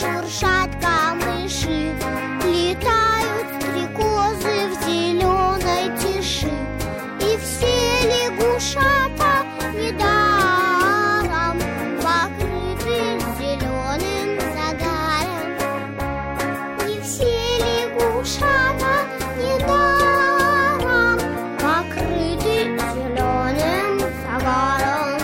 шуршат камыши, летают стрекозы в зеленой тиши. И все лягушата недаром покрыты зеленым загаром. И все лягушата недаром покрыты зеленым загаром.